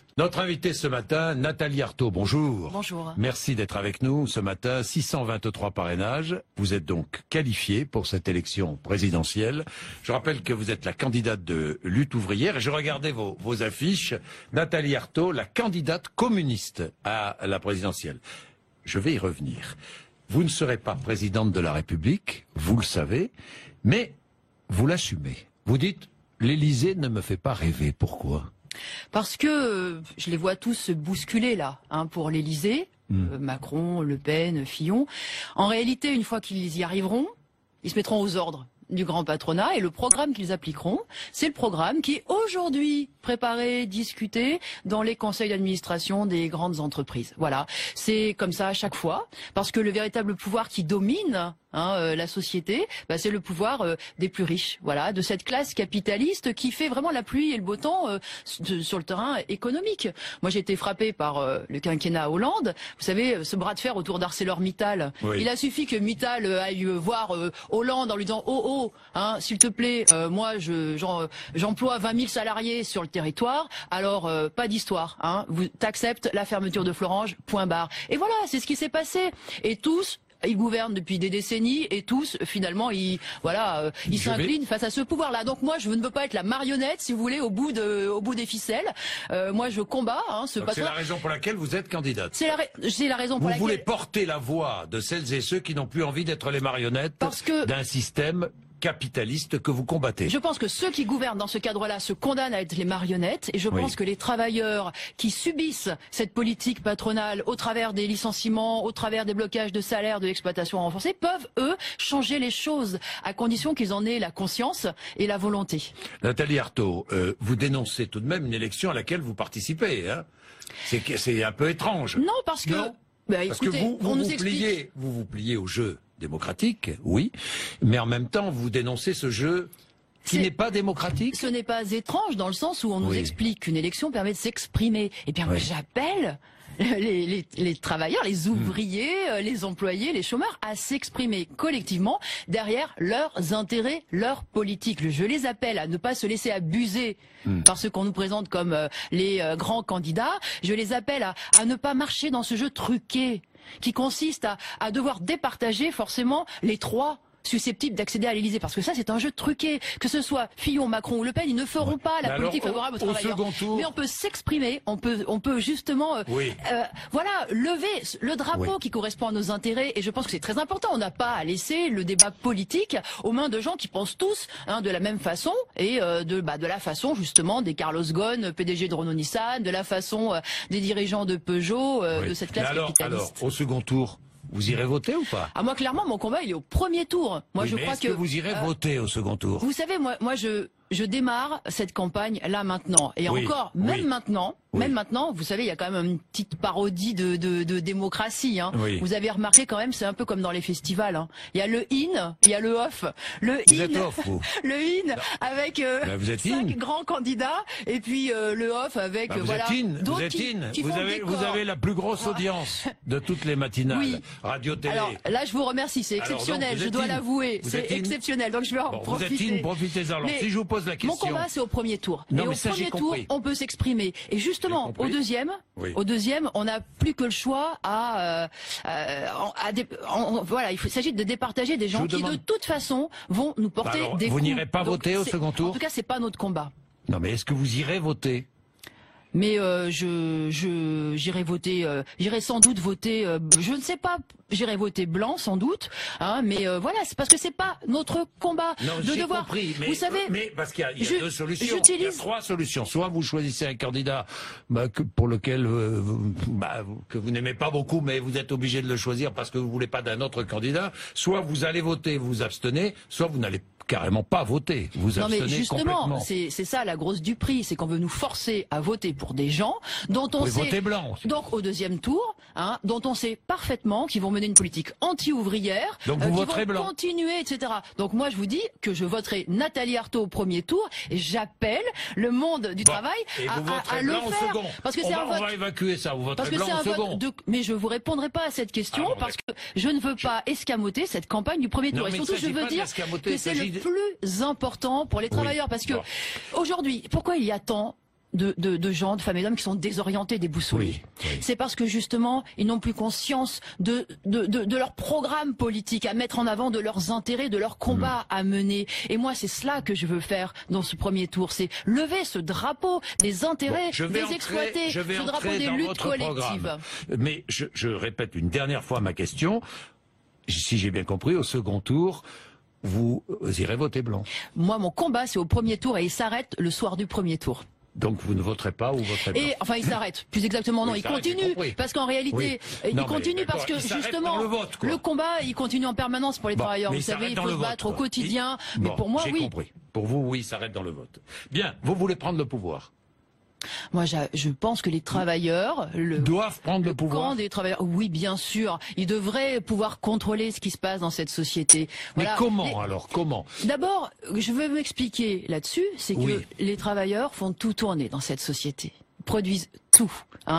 Notre invitée ce matin, Nathalie Arthaud, bonjour. Bonjour. Merci d'être avec nous ce matin, 623 parrainages. Vous êtes donc qualifiée pour cette élection présidentielle. Je rappelle que vous êtes la candidate de Lutte ouvrière et je regardais vos affiches. Nathalie Arthaud, la candidate communiste à la présidentielle. Je vais y revenir. Vous ne serez pas présidente de la République, vous le savez, mais vous l'assumez. Vous dites, l'Élysée ne me fait pas rêver. Pourquoi ? Parce que je les vois tous se bousculer là, pour l'Élysée, Macron, Le Pen, Fillon. En réalité, une fois qu'ils y arriveront, ils se mettront aux ordres du grand patronat et le programme qu'ils appliqueront, c'est le programme qui est aujourd'hui préparé, discuté dans les conseils d'administration des grandes entreprises. Voilà, c'est comme ça à chaque fois, parce que le véritable pouvoir qui domine la société, c'est le pouvoir des plus riches, voilà, de cette classe capitaliste qui fait vraiment la pluie et le beau temps sur le terrain économique. Moi, j'ai été frappé par le quinquennat Hollande. Vous savez, ce bras de fer autour d'ArcelorMittal. Oui. Il a suffi que Mittal aille voir Hollande en lui disant s'il te plaît, moi j'emploie 20 000 salariés sur le territoire, alors pas d'histoire, t'acceptes la fermeture de Florange, point barre. Et voilà, c'est ce qui s'est passé. Et tous, ils gouvernent depuis des décennies et tous, finalement, ils s'inclinent face à ce pouvoir-là. Donc moi, je ne veux pas être la marionnette, si vous voulez, au bout des ficelles. Moi, je combats ce patron. C'est la raison pour laquelle vous êtes candidate. C'est la raison pour laquelle. Vous voulez porter la voix de celles et ceux qui n'ont plus envie d'être les marionnettes d'un système capitaliste que vous combattez. Je pense que ceux qui gouvernent dans ce cadre-là se condamnent à être les marionnettes et je pense que les travailleurs qui subissent cette politique patronale au travers des licenciements, au travers des blocages de salaires, de l'exploitation renforcée, peuvent, eux, changer les choses à condition qu'ils en aient la conscience et la volonté. Nathalie Arthaud, vous dénoncez tout de même une élection à laquelle vous participez. C'est un peu étrange. Non, parce que... Parce que vous vous pliez au jeu démocratique, oui, mais en même temps, vous dénoncez ce jeu qui n'est pas démocratique. Ce n'est pas étrange dans le sens où on nous explique qu'une élection permet de s'exprimer. Eh bien, moi, j'appelle les travailleurs, les ouvriers, les employés, les chômeurs à s'exprimer collectivement derrière leurs intérêts, leurs politiques. Je les appelle à ne pas se laisser abuser par ce qu'on nous présente comme les grands candidats. Je les appelle à ne pas marcher dans ce jeu truqué qui consiste à devoir départager forcément les trois susceptibles d'accéder à l'Élysée, parce que ça c'est un jeu truqué, que ce soit Fillon, Macron ou Le Pen, ils ne feront pas la politique favorable aux travailleurs. Mais on peut s'exprimer, on peut justement lever le drapeau qui correspond à nos intérêts, et je pense que c'est très important. On n'a pas à laisser le débat politique aux mains de gens qui pensent tous de la même façon, et de la façon justement des Carlos Ghosn, PDG de Renault-Nissan, de la façon des dirigeants de Peugeot, de cette classe capitaliste. Alors, au second tour, vous irez voter ou pas? Moi, clairement, mon combat, il est au premier tour. Moi, je crois que vous irez voter au second tour? Vous savez, moi, je démarre cette campagne là maintenant. Et encore, même maintenant, vous savez, il y a quand même une petite parodie de démocratie. Vous avez remarqué quand même, c'est un peu comme dans les festivals. Il y a le in, il y a le off. Le avec 5 grands candidats, et puis le off avec d'autres qui vous avez la plus grosse audience de toutes les matinales radio télé. Alors là, je vous remercie, c'est exceptionnel, je dois l'avouer, c'est exceptionnel. Donc je vais en profiter. Vous êtes profitez-en. Alors si je vous pose la question. Mon combat, c'est au premier tour. Et au premier tour, on peut s'exprimer. Et justement, au deuxième, on n'a plus que le choix il s'agit de départager des gens qui, de toute façon, vont nous porter des coups. Vous n'irez pas voter au second tour? En tout cas, c'est pas notre combat. Non, mais est-ce que vous irez voter? Mais j'irai voter, j'irai sans doute voter, je ne sais pas, j'irai voter blanc sans doute, mais voilà, c'est parce que c'est pas notre combat de devoir. Compris, vous savez, mais parce qu'il y a deux solutions, il y a trois solutions. Soit vous choisissez un candidat pour lequel que vous n'aimez pas beaucoup, mais vous êtes obligé de le choisir parce que vous voulez pas d'un autre candidat. Soit vous allez voter, vous vous abstenez, soit vous n'allez carrément pas voter. Vous abstenez justement, c'est ça la grosse du prix, c'est qu'on veut nous forcer à voter pour des gens dont on sait, voter blanc. Donc au deuxième tour, dont on sait parfaitement qu'ils vont mener une politique anti-ouvrière, donc vous voterez vont blanc. Continuer, etc. Donc moi je vous dis que je voterai Nathalie Arthaud au premier tour et j'appelle le monde du travail à le faire. Parce que on va évacuer ça. Vous voterez blanc au second. Mais je vous répondrai pas à cette question parce que je ne veux pas escamoter cette campagne du premier tour. Et surtout je veux dire que c'est le plus important pour les travailleurs, parce que aujourd'hui, pourquoi il y a tant de gens, de femmes et d'hommes qui sont désorientés, déboussolés. Oui. C'est parce que justement, ils n'ont plus conscience de leur programme politique à mettre en avant, de leurs intérêts, de leurs combats à mener. Et moi, c'est cela que je veux faire dans ce premier tour, c'est lever ce drapeau des intérêts des exploités, ce drapeau des luttes collectives. Mais je répète une dernière fois ma question. Si j'ai bien compris, au second tour, vous irez voter blanc. Moi, mon combat, c'est au premier tour et il s'arrête le soir du premier tour. Donc vous ne voterez pas ou voterez pas? Enfin, il s'arrête. Plus exactement, non, il continue. Parce qu'en réalité, il continue parce que justement, le combat, il continue en permanence pour les travailleurs. Vous savez, il faut se battre au quotidien. Mais pour moi, oui. J'ai compris. Pour vous, oui, il s'arrête dans le vote. Bien, vous voulez prendre le pouvoir? Moi, je pense que les travailleurs doivent prendre le pouvoir. Des travailleurs, oui, bien sûr, ils devraient pouvoir contrôler ce qui se passe dans cette société. Voilà. Mais comment alors? Comment? D'abord, je veux m'expliquer là-dessus, c'est que les travailleurs font tout tourner dans cette société, produisent tout.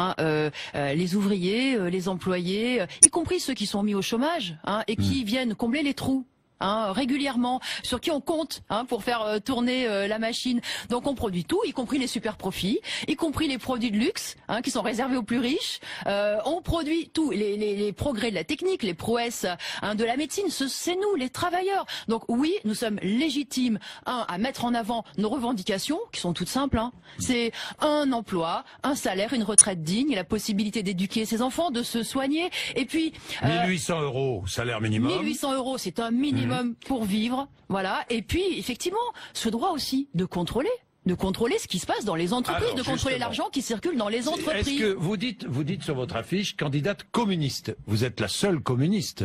Les ouvriers, les employés, y compris ceux qui sont mis au chômage, et qui viennent combler les trous. Régulièrement, sur qui on compte pour faire tourner la machine. Donc on produit tout, y compris les super profits, y compris les produits de luxe qui sont réservés aux plus riches. On produit tout, les progrès de la technique, les prouesses de la médecine, c'est nous, les travailleurs. Donc oui, nous sommes légitimes à mettre en avant nos revendications, qui sont toutes simples. C'est un emploi, un salaire, une retraite digne, la possibilité d'éduquer ses enfants, de se soigner, et puis 1800 €, salaire minimum. 1800 €, c'est un minimum pour vivre, voilà. Et puis, effectivement, ce droit aussi de contrôler ce qui se passe dans les entreprises, alors, de contrôler l'argent qui circule dans les entreprises. Est-ce que vous dites sur votre affiche candidate communiste? Vous êtes la seule communiste.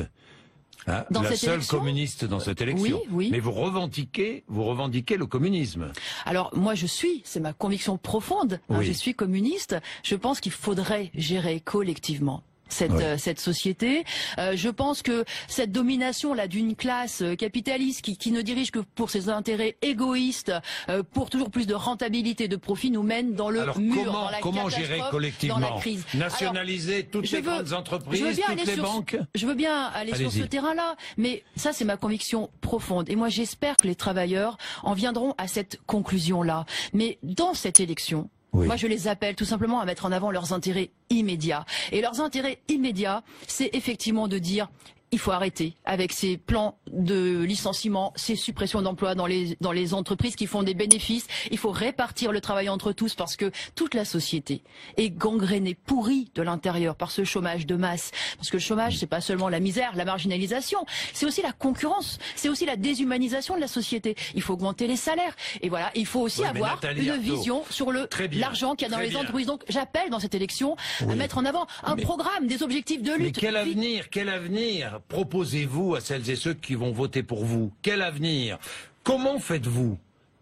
La seule communiste dans cette élection. Oui. Mais vous revendiquez le communisme. Alors moi c'est ma conviction profonde. Je suis communiste. Je pense qu'il faudrait gérer collectivement cette société. Je pense que cette domination là d'une classe capitaliste qui ne dirige que pour ses intérêts égoïstes, pour toujours plus de rentabilité, de profit, nous mène dans le mur, dans la comment catastrophe, gérer collectivement, dans la crise. Nationaliser toutes les grandes entreprises, toutes les banques. Je veux bien aller sur ce terrain-là, mais ça c'est ma conviction profonde. Et moi j'espère que les travailleurs en viendront à cette conclusion-là. Mais dans cette élection, moi, je les appelle tout simplement à mettre en avant leurs intérêts immédiats. Et leurs intérêts immédiats, c'est effectivement de dire il faut arrêter avec ces plans de licenciement, ces suppressions d'emplois dans les entreprises qui font des bénéfices. Il faut répartir le travail entre tous parce que toute la société est gangrénée, pourrie de l'intérieur par ce chômage de masse. Parce que le chômage, c'est pas seulement la misère, la marginalisation, c'est aussi la concurrence, c'est aussi la déshumanisation de la société. Il faut augmenter les salaires. Et voilà, il faut aussi avoir une vision sur l'argent qu'il y a dans les entreprises. Donc j'appelle dans cette élection à mettre en avant un programme, des objectifs de lutte. Mais quel avenir proposez-vous à celles et ceux qui vont voter pour vous? Quel avenir? Comment faites-vous?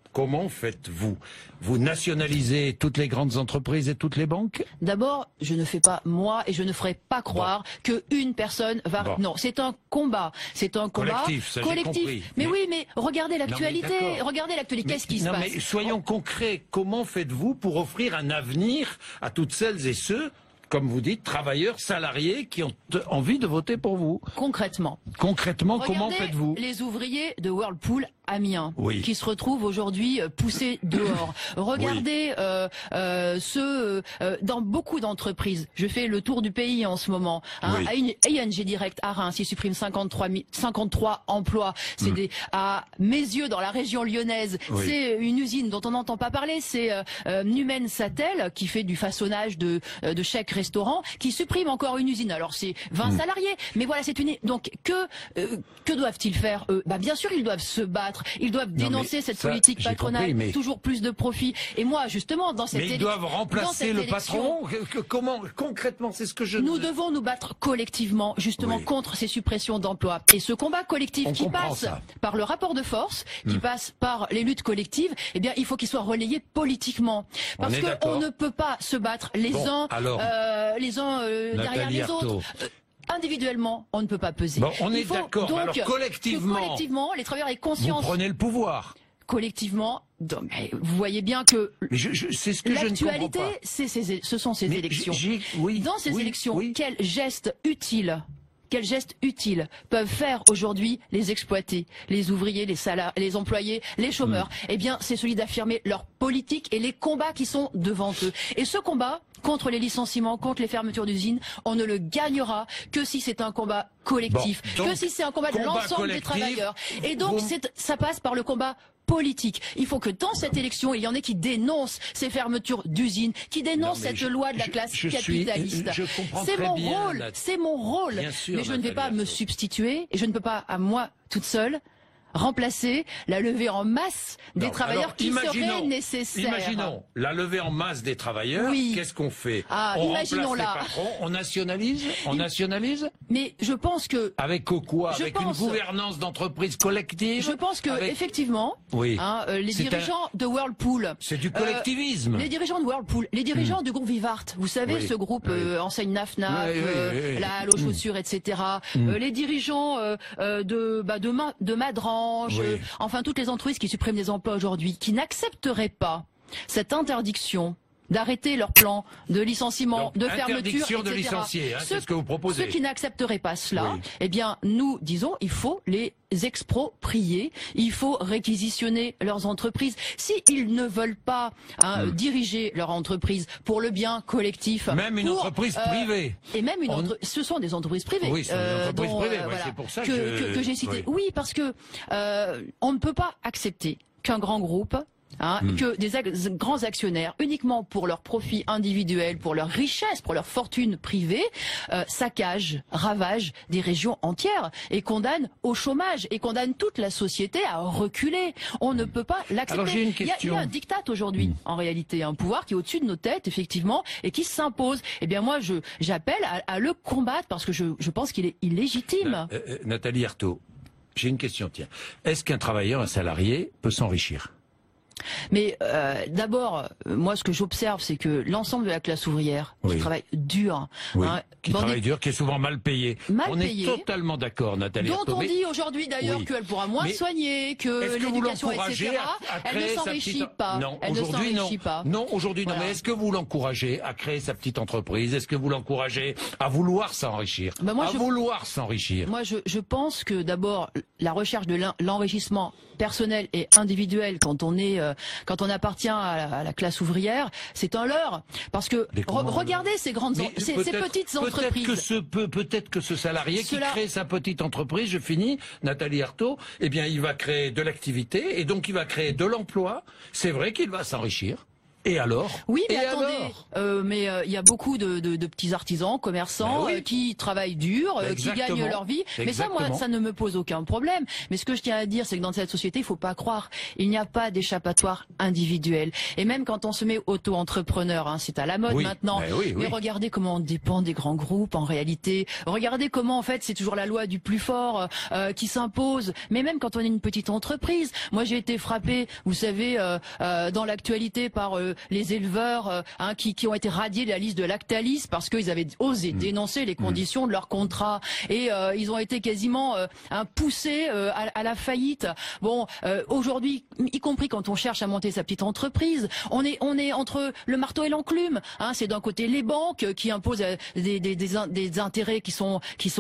Vous nationalisez toutes les grandes entreprises et toutes les banques? D'abord, je ne fais pas moi et je ne ferai pas croire qu'une personne va... Non, c'est un combat. C'est un combat collectif. Mais oui, mais regardez l'actualité. Qu'est-ce qui se passe? Mais soyons concrets. Comment faites-vous pour offrir un avenir à toutes celles et ceux, comme vous dites, travailleurs, salariés qui ont envie de voter pour vous? Concrètement, comment faites-vous? Les ouvriers de Whirlpool Amiens, qui se retrouvent aujourd'hui poussés dehors. Regardez ceux dans beaucoup d'entreprises. Je fais le tour du pays en ce moment. ING Direct à Reims, ils suppriment 53 emplois. C'est à mes yeux dans la région lyonnaise. C'est une usine dont on n'entend pas parler. C'est Numen Satel qui fait du façonnage de chèques restaurants, qui supprime encore une usine. Alors c'est 20 salariés, mais voilà, c'est une... Donc que doivent-ils faire eux? Bien sûr, ils doivent se battre. Ils doivent dénoncer cette politique patronale, toujours plus de profit. Et moi, justement, dans cette élection... Mais ils doivent remplacer le patron? Comment, concrètement, c'est ce que je... Nous devons nous battre collectivement, justement, contre ces suppressions d'emplois. Et ce combat collectif qui passe par le rapport de force, qui passe par les luttes collectives, eh bien, il faut qu'il soit relayé politiquement. Parce qu'on ne peut pas se battre les uns derrière les autres. Individuellement, on ne peut pas peser. On est d'accord. Alors collectivement, les travailleurs aient conscience. Vous prenez le pouvoir. Collectivement, vous voyez bien que c'est ce que je ne comprends pas. L'actualité, ce sont ces élections. Dans ces élections, quel geste utile quel geste utile peuvent faire aujourd'hui les exploités, les ouvriers, les employés, les chômeurs? Eh bien, c'est celui d'affirmer leur politique et les combats qui sont devant eux. Et ce combat contre les licenciements, contre les fermetures d'usines, on ne le gagnera que si c'est un combat collectif, que si c'est un combat de l'ensemble des travailleurs. Et donc, ça passe par le combat politique. Il faut que dans cette élection, il y en ait qui dénoncent ces fermetures d'usines, qui dénoncent cette loi de la classe capitaliste. C'est mon rôle. Mais je ne vais pas me substituer et je ne peux pas, à moi toute seule, remplacer la levée en masse des travailleurs qui serait nécessaire. Imaginons la levée en masse des travailleurs. Oui. Qu'est-ce qu'on fait? On remplace les patrons, on nationalise, Mais je pense que avec quoi? Avec une gouvernance d'entreprise collective. Je pense que effectivement, les dirigeants de Whirlpool, c'est du collectivisme. Les dirigeants de Whirlpool, les dirigeants du groupe Vivart, vous savez, ce groupe enseigne Nafnaf, la halle aux chaussures, etc. Les dirigeants de Madran. Enfin toutes les entreprises qui suppriment des emplois aujourd'hui, qui n'accepteraient pas cette interdiction d'arrêter leur plan de licenciement, de fermeture, etc. De licencier, c'est ce que vous proposez. Ceux qui n'accepteraient pas cela, eh bien, nous disons, il faut les exproprier, il faut réquisitionner leurs entreprises. S'ils ne veulent pas diriger leur entreprise pour le bien collectif, même une entreprise privée, et même ce sont des entreprises privées, oui, ce sont des entreprises privées. C'est pour ça que j'ai cité. Oui, parce que on ne peut pas accepter qu'un grand groupe que des grands actionnaires, uniquement pour leur profit individuel, pour leur richesse, pour leur fortune privée, saccagent, ravagent des régions entières et condamnent au chômage et condamnent toute la société à reculer. On ne peut pas l'accepter. Alors j'ai une question. Il y a un diktat aujourd'hui, en réalité, un pouvoir qui est au-dessus de nos têtes, effectivement, et qui s'impose. Eh bien moi, j'appelle à le combattre parce que je pense qu'il est illégitime. Nathalie Arthaud, j'ai une question, tiens. Est-ce qu'un travailleur, un salarié, peut s'enrichir ? Mais d'abord, moi, ce que j'observe, c'est que l'ensemble de la classe ouvrière qui travaille dur, qui est souvent mal payée. On est totalement d'accord, Nathalie. Dont on dit aujourd'hui d'ailleurs qu'elle pourra moins soigner, que l'éducation, etc. Elle ne s'enrichit pas. Non, aujourd'hui non. Non, aujourd'hui non. Mais est-ce que vous l'encouragez à créer sa petite entreprise? Est-ce que vous l'encouragez à vouloir s'enrichir? Vouloir s'enrichir. Moi, je pense que d'abord, la recherche de l'enrichissement personnel et individuel quand on appartient à la classe ouvrière, c'est un leurre. Parce que regardez ces petites entreprises. Peut-être que ce salarié qui crée sa petite entreprise, je finis, Nathalie Arthaud, eh bien il va créer de l'activité et donc il va créer de l'emploi. C'est vrai qu'il va s'enrichir. Et alors? Oui, mais attendez, il y a beaucoup de petits artisans, commerçants qui travaillent dur, qui gagnent leur vie. Mais ça, moi, ça ne me pose aucun problème. Mais ce que je tiens à dire, c'est que dans cette société, il faut pas croire, il n'y a pas d'échappatoire individuel. Et même quand on se met auto-entrepreneur, c'est à la mode maintenant. Mais regardez comment on dépend des grands groupes en réalité. Regardez comment en fait c'est toujours la loi du plus fort qui s'impose. Mais même quand on est une petite entreprise, moi j'ai été frappé, vous savez, dans l'actualité par les éleveurs qui ont été radiés de la liste de Lactalis parce qu'ils avaient osé dénoncer les conditions de leur contrat et ils ont été quasiment poussés à la faillite. Bon, aujourd'hui, y compris quand on cherche à monter sa petite entreprise, on est entre le marteau et l'enclume. C'est d'un côté les banques qui imposent des intérêts qui sont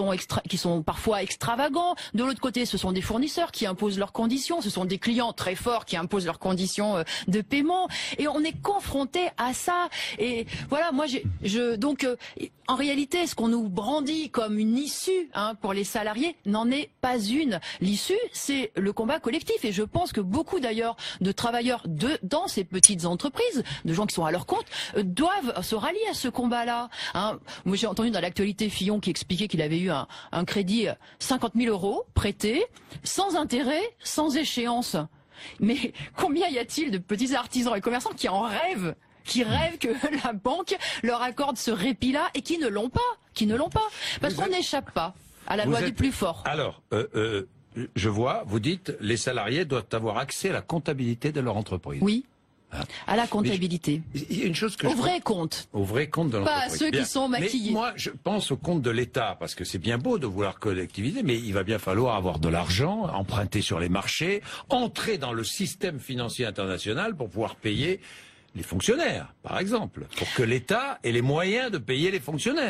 parfois extravagants. De l'autre côté, ce sont des fournisseurs qui imposent leurs conditions. Ce sont des clients très forts qui imposent leurs conditions de paiement. Et on est confronté à ça. Et voilà, moi, donc, en réalité, ce qu'on nous brandit comme une issue pour les salariés n'en est pas une. L'issue, c'est le combat collectif. Et je pense que beaucoup d'ailleurs de travailleurs dans ces petites entreprises, de gens qui sont à leur compte, doivent se rallier à ce combat-là. Moi, j'ai entendu dans l'actualité Fillon qui expliquait qu'il avait eu un crédit 50 000 € prêté, sans intérêt, sans échéance. Mais combien y a-t-il de petits artisans et commerçants qui en rêvent, qui rêvent que la banque leur accorde ce répit-là et qui ne l'ont pas, parce qu'on n'échappe pas à la loi du plus fort. Alors, je vois, vous dites, les salariés doivent avoir accès à la comptabilité de leur entreprise. Oui. À la comptabilité. Il y a une chose que au vrai compte de l'entreprise. Pas à ceux qui sont maquillés. Mais moi, je pense au compte de l'État, parce que c'est bien beau de vouloir collectiviser, mais il va bien falloir avoir de l'argent, emprunter sur les marchés, entrer dans le système financier international pour pouvoir payer les fonctionnaires, par exemple, pour que l'État ait les moyens de payer les fonctionnaires.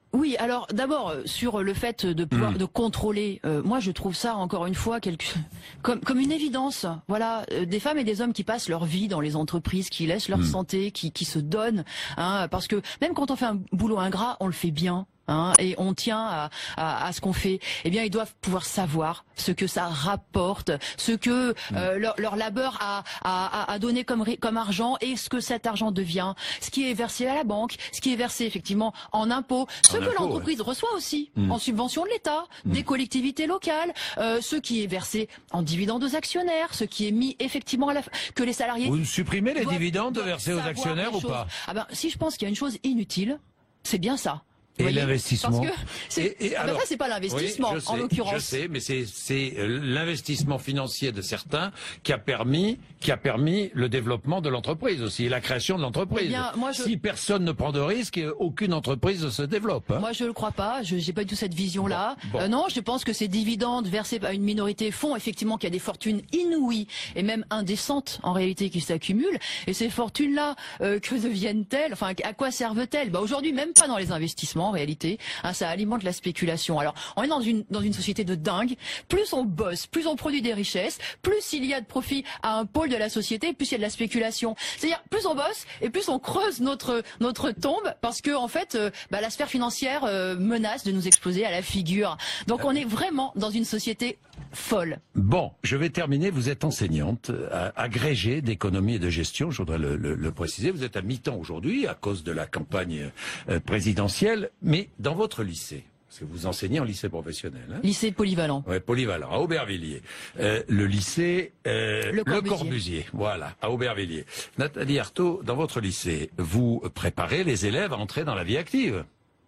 Oui, alors d'abord sur le fait de pouvoir de contrôler, moi je trouve ça encore une fois comme une évidence. Voilà, des femmes et des hommes qui passent leur vie dans les entreprises, qui laissent leur santé, qui se donnent, hein, parce que même quand on fait un boulot ingrat, on le fait bien. Hein, et on tient à ce qu'on fait. Eh bien, ils doivent pouvoir savoir ce que ça rapporte, ce que leur labeur a donné comme argent et ce que cet argent devient, ce qui est versé à la banque, ce qui est versé effectivement en impôts, ce que l'entreprise reçoit aussi en subvention de l'État, des collectivités locales, ce qui est versé en dividendes aux actionnaires, ce qui est mis effectivement que les salariés. Vous supprimez les dividendes versés aux actionnaires ou pas? Ah ben, si je pense qu'il y a une chose inutile, c'est bien ça. Et l'investissement. Ça, c'est pas l'investissement, en l'occurrence. Je sais, mais c'est l'investissement financier de certains qui a permis le développement de l'entreprise aussi, et la création de l'entreprise. Eh bien, si personne ne prend de risques, aucune entreprise ne se développe. Hein. Moi, je le crois pas. J'ai pas du tout cette vision-là. Bon. Non, je pense que ces dividendes versés par une minorité font effectivement qu'il y a des fortunes inouïes et même indécentes en réalité qui s'accumulent. Et ces fortunes-là, que deviennent-elles? Enfin, à quoi servent-elles? Bah, aujourd'hui, même pas dans les investissements. En réalité, hein, ça alimente la spéculation. Alors, on est dans une société de dingue. Plus on bosse, plus on produit des richesses, plus il y a de profit à un pôle de la société, plus il y a de la spéculation. C'est-à-dire, plus on bosse et plus on creuse notre tombe, parce que en fait, la sphère financière menace de nous exploser à la figure. Donc, on est vraiment dans une société folle. Bon, je vais terminer. Vous êtes enseignante, agrégée d'économie et de gestion. Je voudrais le préciser. Vous êtes à mi-temps aujourd'hui à cause de la campagne présidentielle. Mais dans votre lycée, parce que vous enseignez en lycée professionnel. Hein, lycée polyvalent. Ouais, polyvalent, à Aubervilliers. Le lycée Le Corbusier, voilà, à Aubervilliers. Nathalie Arthaud, dans votre lycée, vous préparez les élèves à entrer dans la vie active?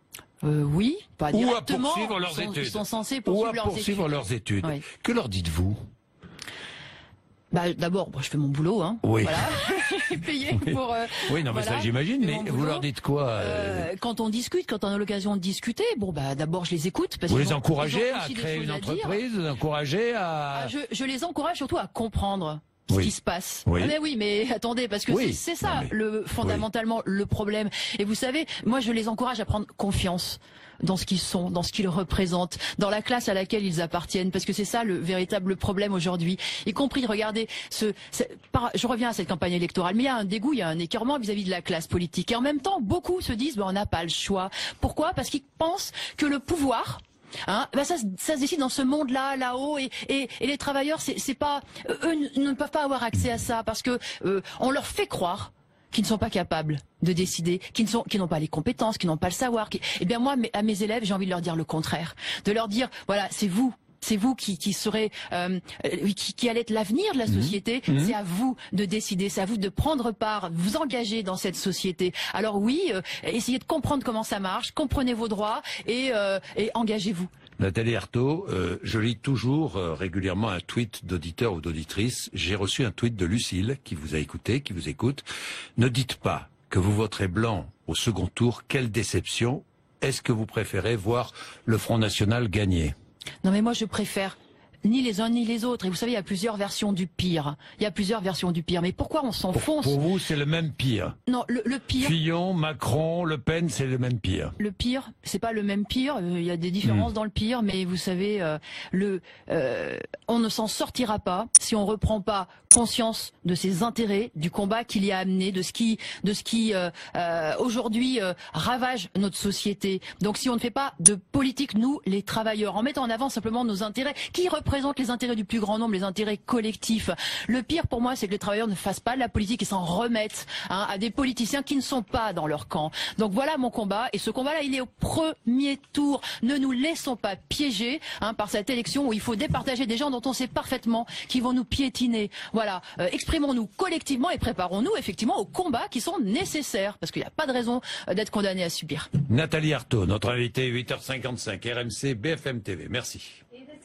Oui, pas directement. Ou à poursuivre leurs études. Ils sont censés poursuivre leurs études. Oui. Que leur dites-vous? Bah, d'abord, je fais mon boulot, hein. Oui. Voilà. Payé pour. Oui, non, mais ça, j'imagine. Mais vous leur dites quoi? Quand on discute, quand on a l'occasion de discuter, bon, bah, d'abord, je les écoute. Parce vous qu'ils les ont encouragez à aussi créer une entreprise, vous les encouragez à. Je les encourage surtout à comprendre ce qui se passe. Oui. Mais attendez, parce que c'est ça fondamentalement le problème. Et vous savez, moi, je les encourage à prendre confiance dans ce qu'ils sont, dans ce qu'ils représentent, dans la classe à laquelle ils appartiennent, parce que c'est ça le véritable problème aujourd'hui. Y compris, regardez, je reviens à cette campagne électorale, mais il y a un dégoût, il y a un écœurement vis-à-vis de la classe politique. Et en même temps, beaucoup se disent, on n'a pas le choix. Pourquoi? Parce qu'ils pensent que le pouvoir, ça se décide dans ce monde-là, là-haut, et les travailleurs, c'est pas, eux ne peuvent pas avoir accès à ça, parce que on leur fait croire qui ne sont pas capables de décider, qui n'ont pas les compétences, qui n'ont pas le savoir. Eh bien moi, à mes élèves, j'ai envie de leur dire le contraire, de leur dire voilà, c'est vous qui serez, qui allez être l'avenir de la société. C'est à vous de décider, c'est à vous de prendre part, vous engager dans cette société. Alors oui, essayez de comprendre comment ça marche, comprenez vos droits et engagez-vous. Nathalie Arthaud, je lis toujours régulièrement un tweet d'auditeur ou d'auditrice. J'ai reçu un tweet de Lucille qui vous a écouté, qui vous écoute. Ne dites pas que vous voterez blanc au second tour. Quelle déception. Est-ce que vous préférez voir le Front National gagner? Non mais moi je préfère ni les uns ni les autres. Et vous savez, il y a plusieurs versions du pire. Mais pourquoi on s'enfonce? Pour vous, c'est le même pire? Non, le pire... Fillon, Macron, Le Pen, c'est le même pire? Le pire, c'est pas le même pire. Il y a des différences dans le pire, mais vous savez, on ne s'en sortira pas si on reprend pas conscience de ses intérêts, du combat qu'il y a amené, de ce qui aujourd'hui ravage notre société. Donc si on ne fait pas de politique, nous, les travailleurs, en mettant en avant simplement nos intérêts, qui représentent les intérêts du plus grand nombre, les intérêts collectifs. Le pire pour moi, c'est que les travailleurs ne fassent pas de la politique et s'en remettent à des politiciens qui ne sont pas dans leur camp. Donc voilà mon combat, et ce combat-là, il est au premier tour. Ne nous laissons pas piéger par cette élection où il faut départager des gens dont on sait parfaitement qu'ils vont nous piétiner. Voilà, exprimons-nous collectivement et préparons-nous effectivement aux combats qui sont nécessaires, parce qu'il n'y a pas de raison d'être condamné à subir. Nathalie Arthaud, notre invitée, 8h55, RMC, BFM TV. Merci.